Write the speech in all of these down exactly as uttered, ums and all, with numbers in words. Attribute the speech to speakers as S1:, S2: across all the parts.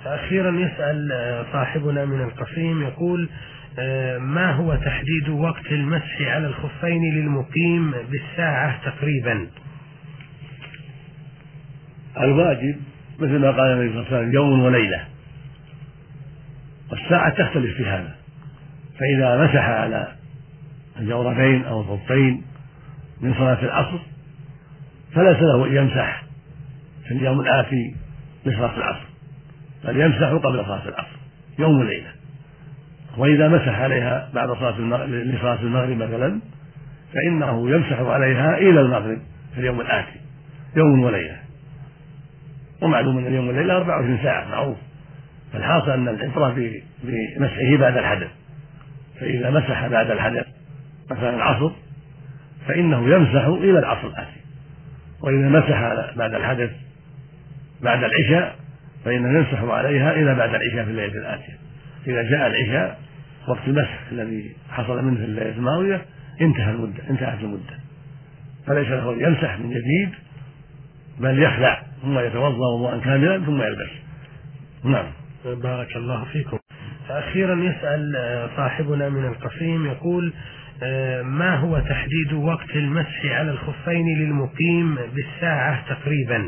S1: أخيرا يسأل صاحبنا من القصيم يقول: ما هو تحديد وقت المسح على الخفين للمقيم بالساعة تقريبا؟
S2: الواجب مثل ما قال النبي صلى الله عليه وسلم يوم وليلة، والساعة تختلف في هذا. فإذا مسح على الجوربين أو الخفين من صلاة العصر فليس له أن يمسح في اليوم الآتي لصلاة العصر، بل يمسح قبل صلاة العصر يوم وليلة. وإذا مسح عليها بعد صلاة المغرب لصلاة المغرب مثلا فإنه يمسح عليها إلى المغرب في اليوم الآتي يوم وليلة. ومعلوم أن اليوم والليلة أربع وعشرين ساعة معروف، فالحاصل أن العبرة بمسحه بعد الحدث. فإذا مسح بعد الحدث مثلا العصر فإنه يمسح إلى العصر الآتي، وإذا مسح بعد الحدث بعد العشاء فإنه يمسح عليها إلى بعد العشاء في الليلة الآتية. إذا جاء العشاء وقت المسح الذي حصل منه في الليلة الماضية انتهى المدة انتهت المدة، فليس له أن يمسح من جديد، بل يخلع ثم يتوضأ وضوءا كاملا ثم يلبس. نعم.
S1: بارك الله فيكم. أخيرا يسأل صاحبنا من القصيم يقول: ما هو تحديد وقت المسح على الخفين للمقيم بالساعة تقريبا؟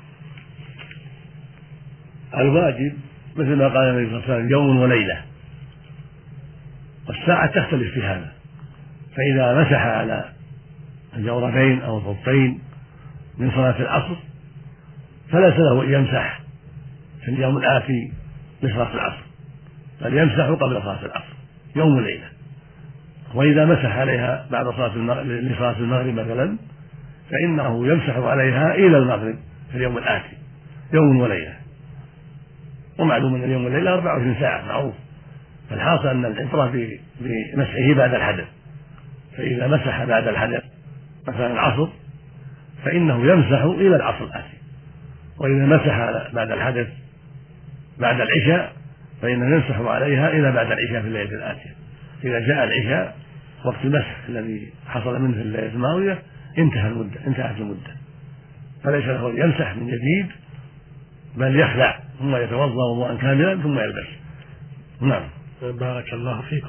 S2: الواجب مثل ما قال النبي صلى الله عليه وسلم يوم وليلة، والساعة تختلف في هذا. فإذا مسح على الجوربين أو الخفين من صلاة العصر فليس له أن يمسح في اليوم الآتي لصلاة العصر، بل يمسح قبل صلاة العصر يوم وليلة. وإذا مسح عليها بعد صلاة المغرب لصلاة المغرب مثلا فإنه يمسح عليها إلى المغرب في اليوم الآتي يوم وليلة. ومعلوم أن اليوم والليلة أربع وعشرين ساعة معروف، فالحاصل أن العبرة بمسحه بعد الحدث. فإذا مسح بعد الحدث مثلا العصر فإنه يمسح إلى العصر الآتي، وإذا مسح بعد الحدث بعد العشاء فإنه يمسح عليها إلى بعد العشاء في الليلة الآتية. إذا جاء العشاء وقت المسح الذي حصل منه في الليلة الماضية انتهى المدة انتهت المدة، فليس له أن يمسح من جديد، بل يخلع ثم يتوضأ وضوءا كاملا ثم يلبس. نعم.
S1: بارك الله فيكم.